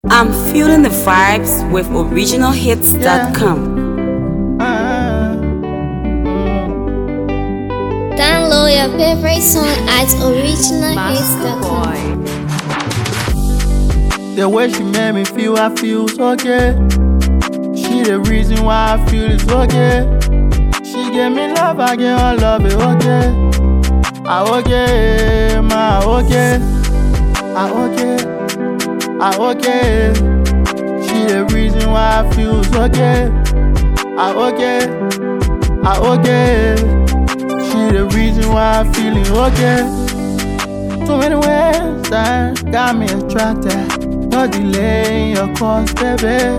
I'm feeling the vibes with originalhits.com. Download your favorite song at originalhits.com. The way she made me feel, I feel so okay. She the reason why I feel it's okay. She gave me love, I gave her love, it okay. I okay, ma okay. I okay, I okay. She the reason why I feel so okay. I okay, I okay. She the reason why I'm feeling okay. Too many ways that got me attracted. No delay in your course, baby.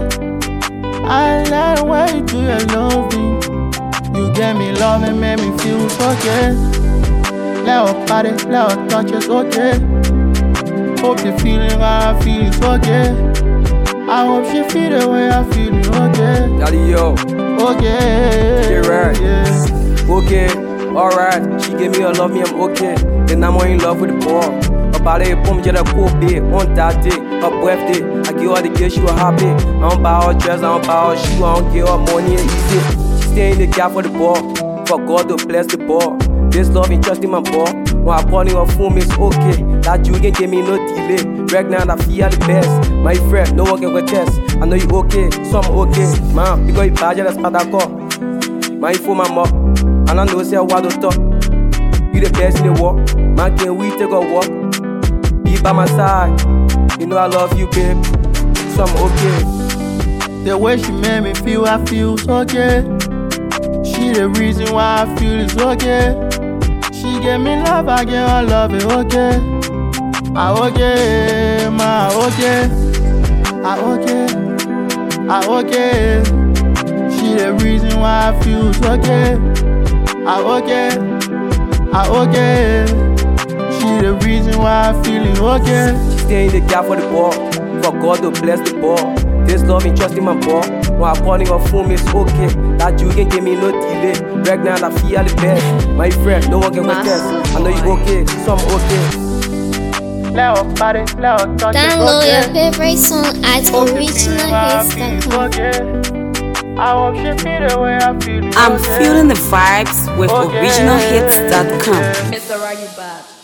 I like the way you do your loving. You get me love and make me feel so okay. Let her body, let her touch it's okay. Hope you're feeling how I feel it's okay. I hope she feel the way I feel it, okay. Daddy, yo. Okay. Get right. Yeah. Okay. Alright, she gave me a love, me I'm okay. Then I'm more in love with the ball. About it, boom, get a cool bit. On that day, her birthday, I give her the gift, she was happy. I don't buy her dress, I don't buy her shoe, I don't give her money, and easy. She stay in the gap for the ball, for God to bless the ball. This love ain't trust in my ball. When I call in her phone, it's okay. That you can give me no delay. Right now, I feel the best. My friend, no one can contest. I know you okay, so I'm okay. Man, because you bad, that's what I call. My info, my mom. And I know say what to talk. You the best in the world. Man, can we take a walk? Be by my side. You know I love you, babe. So I'm okay. The way she made me feel, I feel so okay. She the reason why I feel it's okay. She gave me love, I gave her love, it okay. I okay, ma okay. I okay, I okay. She the reason why I feel so okay. I okay, I okay. She the reason why I'm feeling okay. She stay in the gap for the ball, for God to bless the ball. This love ain't trust in my ball. When I call in her phone, it's okay. That you can give me no delay. Right now, I feel the best. My friend, no one can contest. I know you okay, so I'm okay. Let her body, let her touch Download okay. your favorite song at originalhits.com. I hope she feel the way I feel. I'm feeling the vibes with originalhits.com. Mr. Raggy Bad.